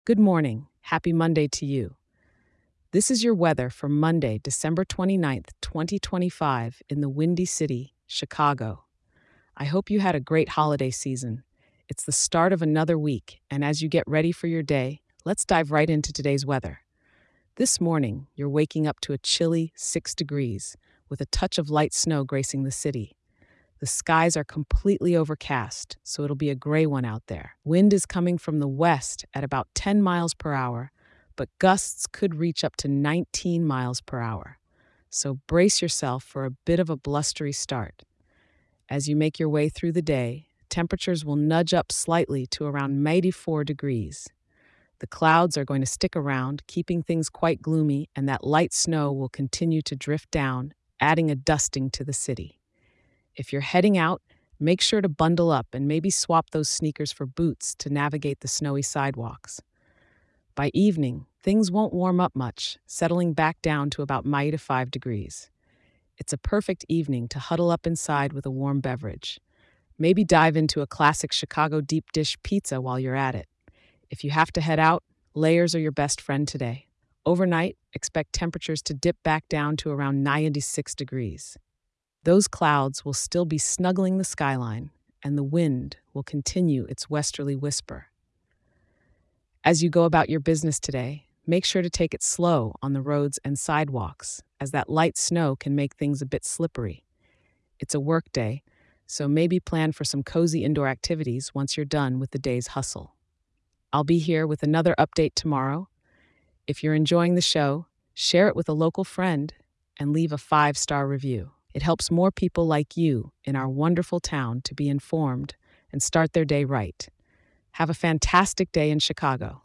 Good morning. Happy Monday to you. This is your weather for Monday, December 29th, 2025, in the Windy City, Chicago. I hope you had a great holiday season. It's the start of another week, and as you get ready for your day, let's dive right into today's weather. This morning, you're waking up to a chilly 6 degrees, with a touch of light snow gracing the city. The skies are completely overcast, so it'll be a gray one out there. Wind is coming from the west at about 10 miles per hour, but gusts could reach up to 19 miles per hour. So brace yourself for a bit of a blustery start. As you make your way through the day, temperatures will nudge up slightly to around 94 degrees. The clouds are going to stick around, keeping things quite gloomy, and that light snow will continue to drift down, adding a dusting to the city. If you're heading out, make sure to bundle up and maybe swap those sneakers for boots to navigate the snowy sidewalks. By evening, things won't warm up much, settling back down to about -5 degrees. It's a perfect evening to huddle up inside with a warm beverage. Maybe dive into a classic Chicago deep dish pizza while you're at it. If you have to head out, layers are your best friend today. Overnight, expect temperatures to dip back down to around 96 degrees. Those clouds will still be snuggling the skyline, and the wind will continue its westerly whisper. As you go about your business today, make sure to take it slow on the roads and sidewalks, as that light snow can make things a bit slippery. It's a work day, so maybe plan for some cozy indoor activities once you're done with the day's hustle. I'll be here with another update tomorrow. If you're enjoying the show, share it with a local friend and leave a 5-star review. It helps more people like you in our wonderful town to be informed and start their day right. Have a fantastic day in Chicago.